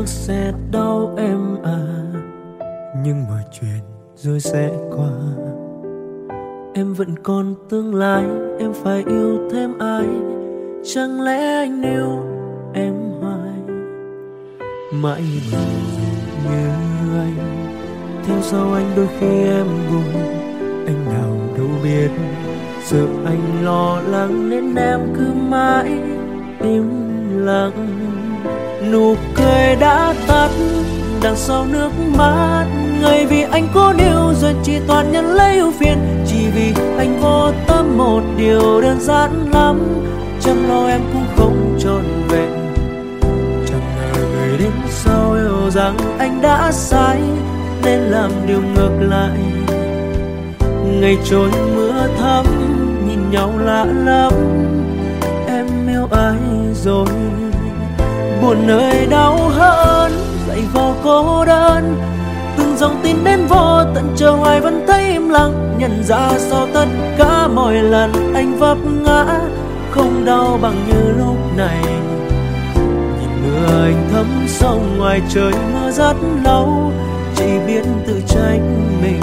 sẽ đau em à, nhưng mọi chuyện rồi sẽ qua. Em vẫn còn tương lai, em phải yêu thêm ai? Chẳng lẽ anh yêu em hoài, mãi như anh, theo sau anh đôi khi em buồn. Anh nào đâu biết sợ anh lo lắng nên em cứ mãi im lặng. Nụ cười đã tắt đằng sau nước mắt, người vì anh có điều rồi chỉ toàn nhận lấy ưu phiền. Chỉ vì anh vô tâm một điều đơn giản lắm, chăm lo em cũng không trọn vẹn. Chẳng ngờ người đến sau hiểu rằng anh đã sai nên làm điều ngược lại. Ngày trôi mưa thấm nhìn nhau lạ lắm, em yêu ai rồi? Buồn nơi đau hơn dậy vào cô đơn, từng dòng tin đến vô tận chờ hoài vẫn thấy im lặng. Nhận ra sau tất cả mọi lần anh vấp ngã, không đau bằng như lúc này. Nhìn mưa anh thấm sâu ngoài trời mưa rất lâu, chỉ biết tự trách mình.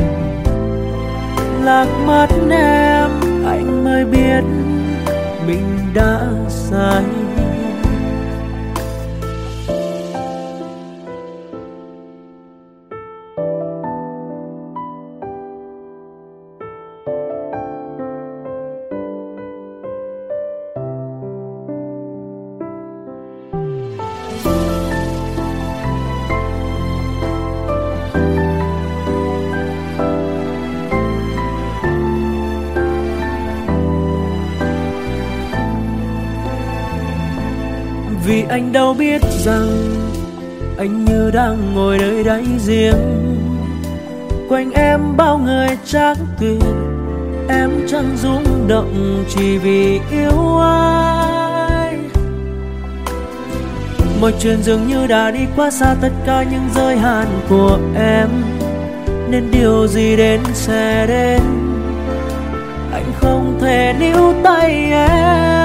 Lạc mắt em anh mới biết mình đã sai. Vì anh đâu biết rằng anh như đang ngồi nơi đáy giếng, quanh em bao người tráng tuyệt, em chẳng rung động chỉ vì yêu ai. Mọi chuyện dường như đã đi quá xa tất cả những giới hạn của em, nên điều gì đến sẽ đến, anh không thể níu tay em.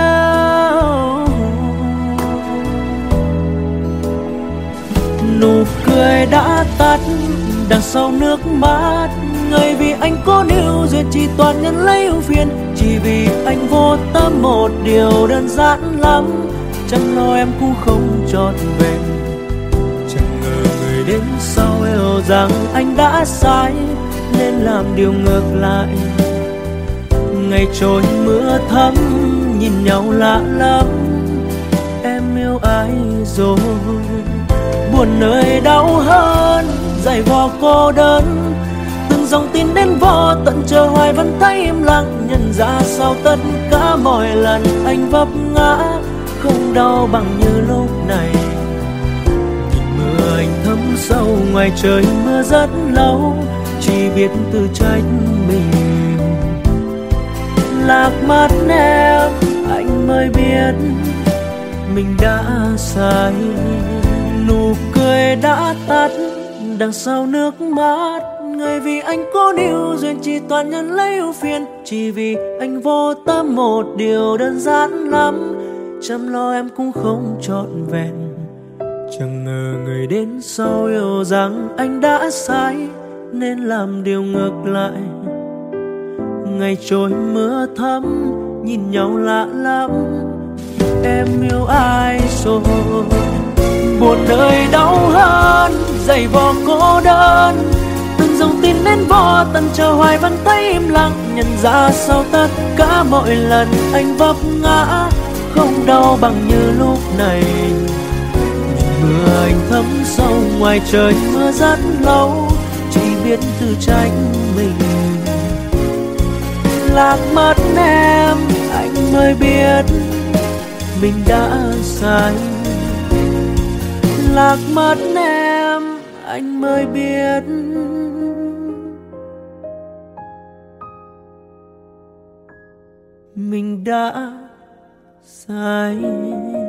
Nụ cười đã tắt đằng sau nước mắt, người vì anh có điều duyên chỉ toàn nhận lấy ưu phiền. Chỉ vì anh vô tâm một điều đơn giản lắm, chẳng lo em cũng không trọn vẹn. Chẳng ngờ người đến sau hiểu rằng anh đã sai nên làm điều ngược lại. Ngày trôi mưa thấm nhìn nhau lạ lắm, em yêu ai rồi? Buồn nơi đau hơn dày vò cô đơn, từng dòng tin đến vô tận chờ hoài vẫn thấy im lặng. Nhận ra sau tất cả mọi lần anh vấp ngã, không đau bằng như lúc này. Nhìn mưa anh thấm sâu ngoài trời mưa rất lâu, chỉ biết tự trách mình. Lạc mắt em anh mới biết mình đã sai. Nụ cười đã tắt đằng sau nước mắt, người vì anh có điều duyên chỉ toàn nhận lấy ưu phiền. Chỉ vì anh vô tâm một điều đơn giản lắm, chăm lo em cũng không trọn vẹn. Chẳng ngờ người đến sau hiểu rằng anh đã sai nên làm điều ngược lại. Ngày trôi mưa thấm nhìn nhau lạ lắm, em yêu ai rồi? Buồn nơi đau hơn dày vò cô đơn, từng dòng tin đến vô tận chờ hoài vẫn thấy im lặng. Nhận ra sau tất cả mọi lần anh vấp ngã, không đau bằng như lúc này. Nhìn mưa anh thấm sâu ngoài trời mưa rất lâu, chỉ biết tự trách mình. Lạc mất em anh mới biết mình đã sai. Lạc mất em anh mới biết mình đã sai.